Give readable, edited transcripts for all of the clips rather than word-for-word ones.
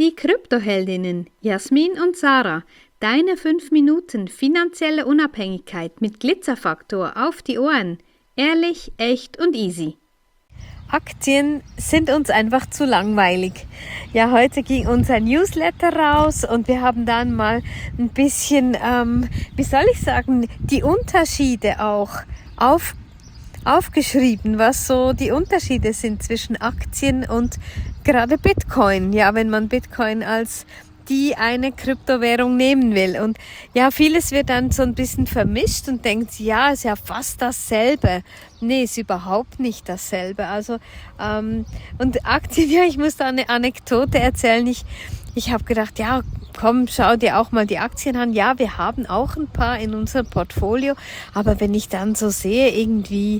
Die Kryptoheldinnen Jasmin und Sarah, deine 5 Minuten finanzielle Unabhängigkeit mit Glitzerfaktor auf die Ohren. Ehrlich, echt und easy. Aktien sind uns einfach zu langweilig. Ja, heute ging unser Newsletter raus und wir haben dann mal ein bisschen, die Unterschiede auch aufgeschrieben, was so die Unterschiede sind zwischen Aktien und gerade Bitcoin. Ja, wenn man Bitcoin als die eine Kryptowährung nehmen will. Und ja, vieles wird dann so ein bisschen vermischt und denkt, ja, ist ja fast dasselbe. Nee, ist überhaupt nicht dasselbe. Also, und Aktien, ja, ich muss da eine Anekdote erzählen. Ich habe gedacht, ja, komm, schau dir auch mal die Aktien an. Ja, wir haben auch ein paar in unserem Portfolio. Aber wenn ich dann so sehe, irgendwie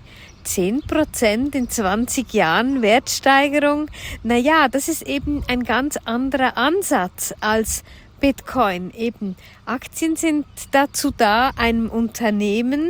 10% in 20 Jahren Wertsteigerung, naja, das ist eben ein ganz anderer Ansatz als Bitcoin. Eben Aktien sind dazu da, einem Unternehmen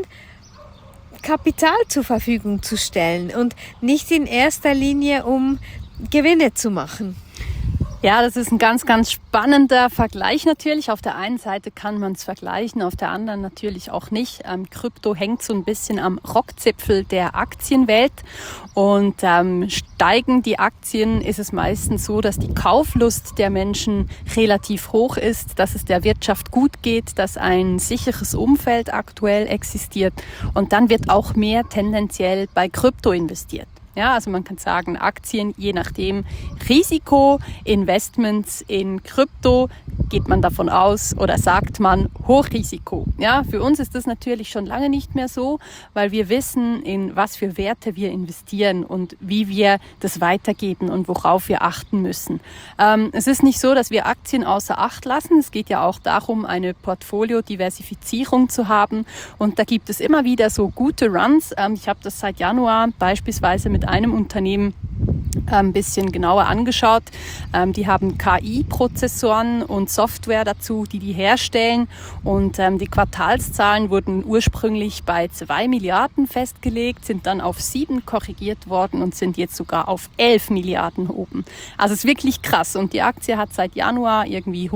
Kapital zur Verfügung zu stellen und nicht in erster Linie, um Gewinne zu machen. Ja, das ist ein ganz, ganz spannender Vergleich natürlich. Auf der einen Seite kann man es vergleichen, auf der anderen natürlich auch nicht. Krypto hängt so ein bisschen am Rockzipfel der Aktienwelt und steigen die Aktien, ist es meistens so, dass die Kauflust der Menschen relativ hoch ist, dass es der Wirtschaft gut geht, dass ein sicheres Umfeld aktuell existiert und dann wird auch mehr tendenziell bei Krypto investiert. Ja, also man kann sagen, Aktien, je nachdem, Risiko, Investments in Krypto, geht man davon aus oder sagt man Hochrisiko. Ja, für uns ist das natürlich schon lange nicht mehr so, weil wir wissen, in was für Werte wir investieren und wie wir das weitergeben und worauf wir achten müssen. Es ist nicht so, dass wir Aktien außer Acht lassen. Es geht ja auch darum, eine Portfoliodiversifizierung zu haben und da gibt es immer wieder so gute Runs. Ich habe das seit Januar beispielsweise mit einem Unternehmen ein bisschen genauer angeschaut. Die haben KI-Prozessoren und Software dazu, die herstellen und die Quartalszahlen wurden ursprünglich bei 2 Milliarden festgelegt, sind dann auf 7 korrigiert worden und sind jetzt sogar auf 11 Milliarden oben. Also es ist wirklich krass und die Aktie hat seit Januar irgendwie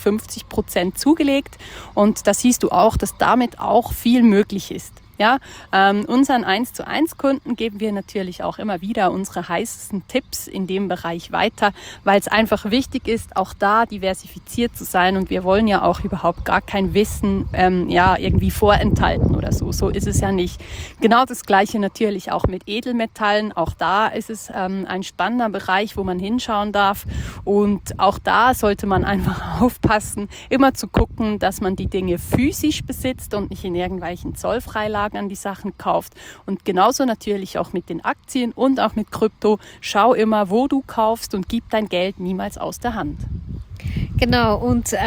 150% zugelegt und da siehst du auch, dass damit auch viel möglich ist. Ja, unseren 1:1 Kunden geben wir natürlich auch immer wieder unsere heißesten Tipps in dem Bereich weiter, weil es einfach wichtig ist, auch da diversifiziert zu sein und wir wollen ja auch überhaupt gar kein Wissen irgendwie vorenthalten oder so. So ist es ja nicht. Genau das Gleiche natürlich auch mit Edelmetallen. Auch da ist es ein spannender Bereich, wo man hinschauen darf und auch da sollte man einfach aufpassen, immer zu gucken, dass man die Dinge physisch besitzt und nicht in irgendwelchen Zollfreilagen an die Sachen kauft. Und genauso natürlich auch mit den Aktien und auch mit Krypto. Schau immer, wo du kaufst und gib dein Geld niemals aus der Hand. Genau, und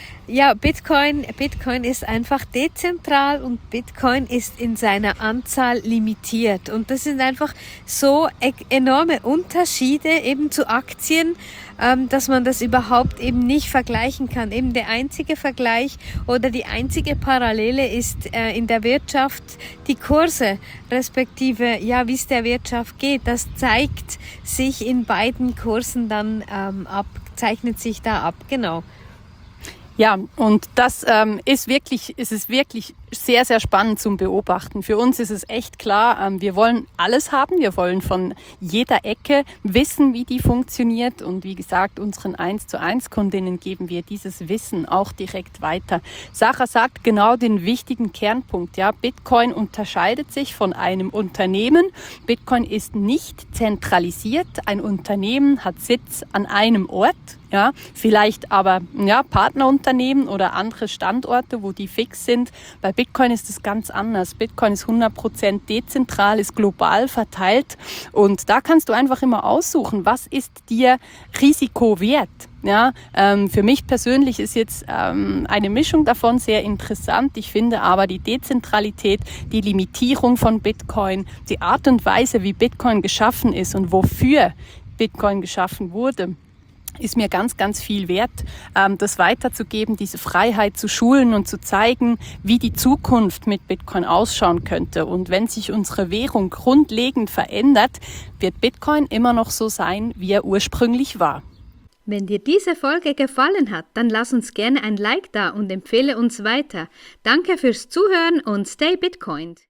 Bitcoin ist einfach dezentral und Bitcoin ist in seiner Anzahl limitiert. Und das sind einfach so enorme Unterschiede eben zu Aktien, dass man das überhaupt eben nicht vergleichen kann. Eben der einzige Vergleich oder die einzige Parallele ist in der Wirtschaft die Kurse, respektive wie es der Wirtschaft geht. Das zeigt sich in beiden Kursen dann zeichnet sich da ab, genau. Ja, und das ist es wirklich sehr, sehr spannend zum Beobachten. Für uns ist es echt klar, wir wollen alles haben. Wir wollen von jeder Ecke wissen, wie die funktioniert. Und wie gesagt, unseren 1:1 Kundinnen geben wir dieses Wissen auch direkt weiter. Sarah sagt genau den wichtigen Kernpunkt. Ja, Bitcoin unterscheidet sich von einem Unternehmen. Bitcoin ist nicht zentralisiert. Ein Unternehmen hat Sitz an einem Ort. Ja, vielleicht aber Partnerunternehmen oder andere Standorte, wo die fix sind. Bei Bitcoin ist es ganz anders. Bitcoin ist 100% dezentral, ist global verteilt und da kannst du einfach immer aussuchen, was ist dir Risiko wert. Ja, für mich persönlich ist jetzt eine Mischung davon sehr interessant. Ich finde aber die Dezentralität, die Limitierung von Bitcoin, die Art und Weise, wie Bitcoin geschaffen ist und wofür Bitcoin geschaffen wurde, ist mir ganz, ganz viel wert, das weiterzugeben, diese Freiheit zu schulen und zu zeigen, wie die Zukunft mit Bitcoin ausschauen könnte. Und wenn sich unsere Währung grundlegend verändert, wird Bitcoin immer noch so sein, wie er ursprünglich war. Wenn dir diese Folge gefallen hat, dann lass uns gerne ein Like da und empfehle uns weiter. Danke fürs Zuhören und stay Bitcoined!